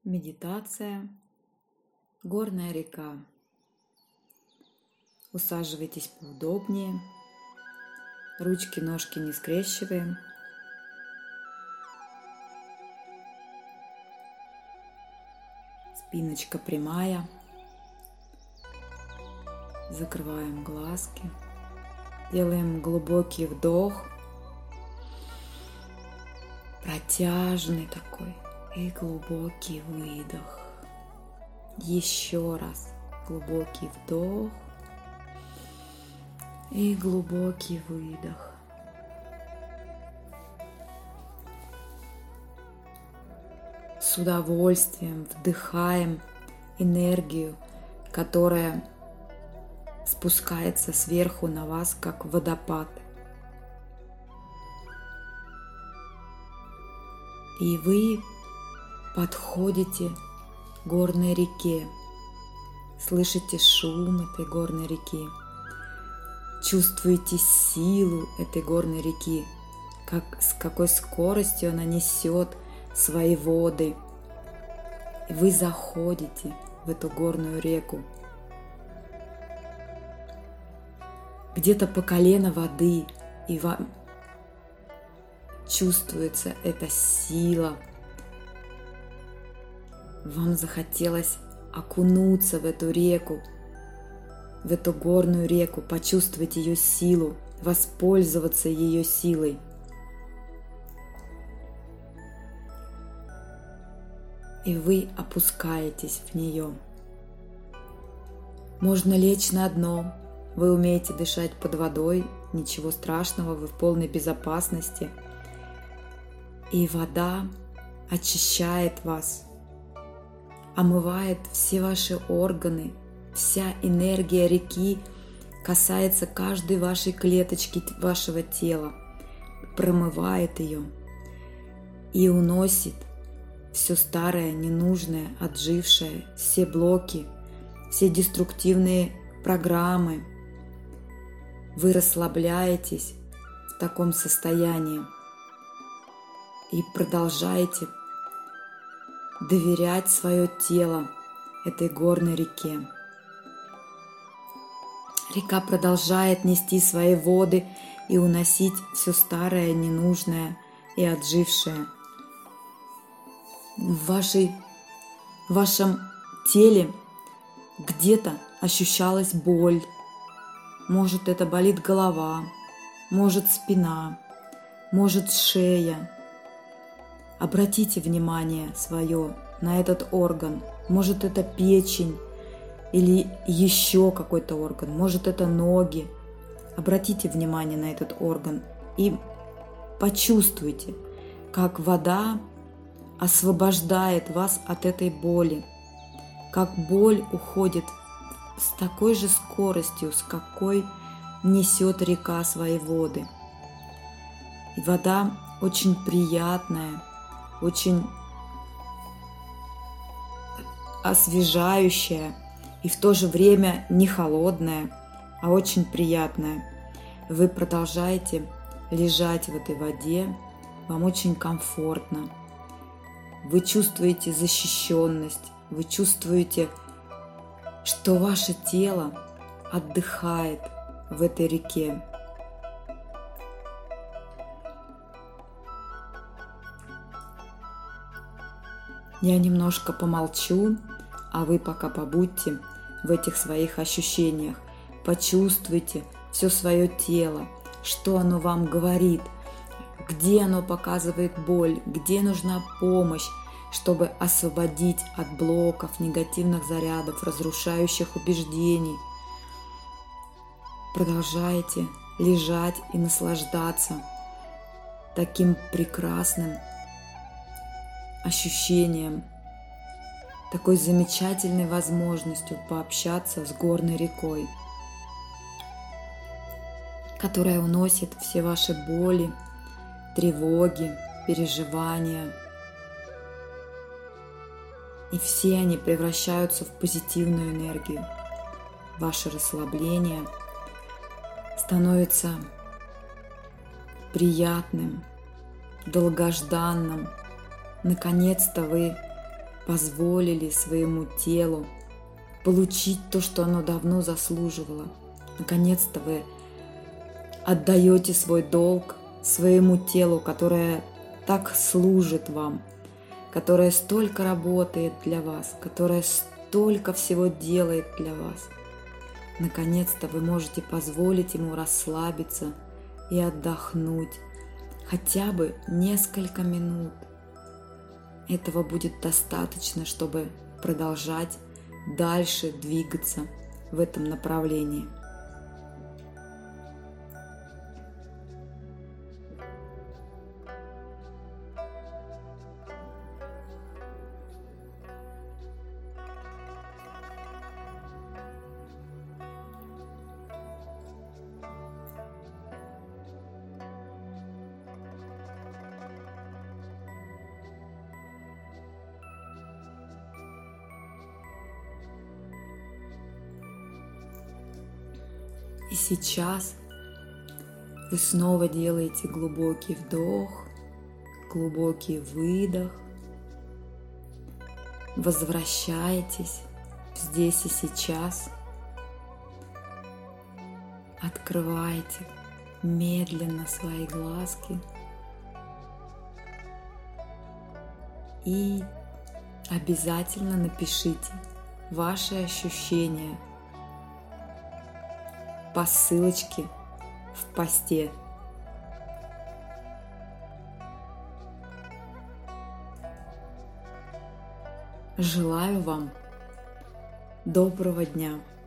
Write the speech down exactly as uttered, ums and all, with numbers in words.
Медитация. Горная река. Усаживайтесь поудобнее. Ручки, ножки не скрещиваем. Спиночка прямая. Закрываем глазки. Делаем глубокий вдох. Протяжный такой. И глубокий выдох. Еще раз глубокий вдох и глубокий выдох. С удовольствием вдыхаем энергию, которая спускается сверху на вас, как водопад. И вы подходите к горной реке, слышите шум этой горной реки, чувствуете силу этой горной реки, как, с какой скоростью она несет свои воды. И вы заходите в эту горную реку. Где-то по колено воды, и вам чувствуется эта сила. Вам захотелось окунуться в эту реку, в эту горную реку, почувствовать ее силу, воспользоваться ее силой. И вы опускаетесь в нее. Можно лечь на дно. Вы умеете дышать под водой, ничего страшного, вы в полной безопасности. И вода очищает вас, омывает все ваши органы, вся энергия реки касается каждой вашей клеточки вашего тела, промывает ее и уносит все старое, ненужное, отжившее, все блоки, все деструктивные программы. Вы расслабляетесь в таком состоянии и продолжаете доверять свое тело этой горной реке. Река продолжает нести свои воды и уносить все старое, ненужное и отжившее. В, вашей, в вашем теле где-то ощущалась боль. Может, это болит голова, может, спина, может, шея. Обратите внимание свое на этот орган. Может, это печень или еще какой-то орган. Может, это ноги. Обратите внимание на этот орган и почувствуйте, как вода освобождает вас от этой боли. Как боль уходит с такой же скоростью, с какой несет река свои воды. И вода очень приятная, очень освежающая и в то же время не холодная, а очень приятная. Вы продолжаете лежать в этой воде, вам очень комфортно. Вы чувствуете защищенность, вы чувствуете, что ваше тело отдыхает в этой реке. Я немножко помолчу, а вы пока побудьте в этих своих ощущениях. Почувствуйте все свое тело, что оно вам говорит, где оно показывает боль, где нужна помощь, чтобы освободить от блоков, негативных зарядов, разрушающих убеждений. Продолжайте лежать и наслаждаться таким прекрасным ощущением, такой замечательной возможностью пообщаться с горной рекой, которая уносит все ваши боли, тревоги, переживания. И все они превращаются в позитивную энергию. Ваше расслабление становится приятным, долгожданным. Наконец-то вы позволили своему телу получить то, что оно давно заслуживало. Наконец-то вы отдаете свой долг своему телу, которое так служит вам, которое столько работает для вас, которое столько всего делает для вас. Наконец-то вы можете позволить ему расслабиться и отдохнуть хотя бы несколько минут. Этого будет достаточно, чтобы продолжать дальше двигаться в этом направлении. И сейчас вы снова делаете глубокий вдох, глубокий выдох, возвращаетесь здесь и сейчас, открываете медленно свои глазки и обязательно напишите ваши ощущения по ссылочке в посте. Желаю вам доброго дня!